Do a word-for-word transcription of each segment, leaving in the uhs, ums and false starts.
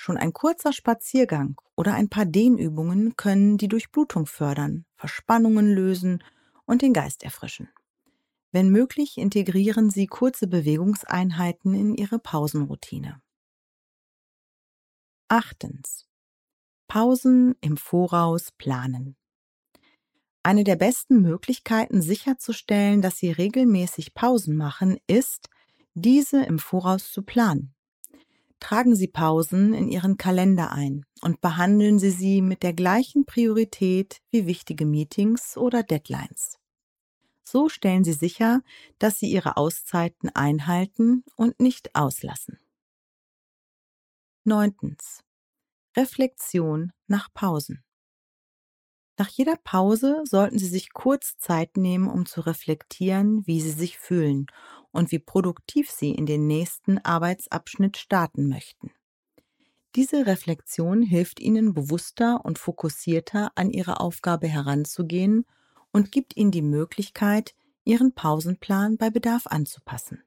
Schon ein kurzer Spaziergang oder ein paar Dehnübungen können die Durchblutung fördern, Verspannungen lösen und den Geist erfrischen. Wenn möglich, integrieren Sie kurze Bewegungseinheiten in Ihre Pausenroutine. Achtens. Pausen im Voraus planen. Eine der besten Möglichkeiten, sicherzustellen, dass Sie regelmäßig Pausen machen, ist, diese im Voraus zu planen. Tragen Sie Pausen in Ihren Kalender ein und behandeln Sie sie mit der gleichen Priorität wie wichtige Meetings oder Deadlines. So stellen Sie sicher, dass Sie Ihre Auszeiten einhalten und nicht auslassen. Neuntens. Reflexion nach Pausen. Nach jeder Pause sollten Sie sich kurz Zeit nehmen, um zu reflektieren, wie Sie sich fühlen und wie produktiv Sie in den nächsten Arbeitsabschnitt starten möchten. Diese Reflexion hilft Ihnen, bewusster und fokussierter an Ihre Aufgabe heranzugehen und gibt Ihnen die Möglichkeit, Ihren Pausenplan bei Bedarf anzupassen.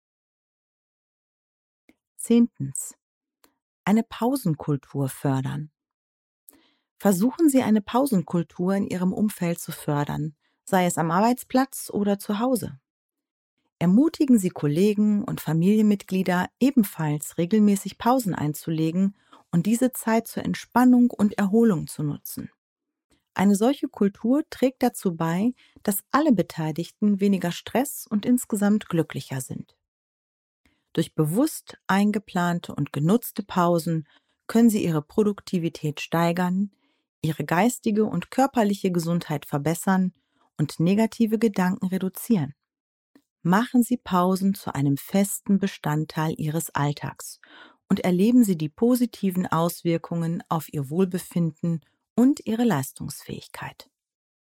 Zehntens. Eine Pausenkultur fördern. Versuchen Sie, eine Pausenkultur in Ihrem Umfeld zu fördern, sei es am Arbeitsplatz oder zu Hause. Ermutigen Sie Kollegen und Familienmitglieder, ebenfalls regelmäßig Pausen einzulegen und diese Zeit zur Entspannung und Erholung zu nutzen. Eine solche Kultur trägt dazu bei, dass alle Beteiligten weniger Stress und insgesamt glücklicher sind. Durch bewusst eingeplante und genutzte Pausen können Sie Ihre Produktivität steigern, Ihre geistige und körperliche Gesundheit verbessern und negative Gedanken reduzieren. Machen Sie Pausen zu einem festen Bestandteil Ihres Alltags und erleben Sie die positiven Auswirkungen auf Ihr Wohlbefinden und Ihre Leistungsfähigkeit.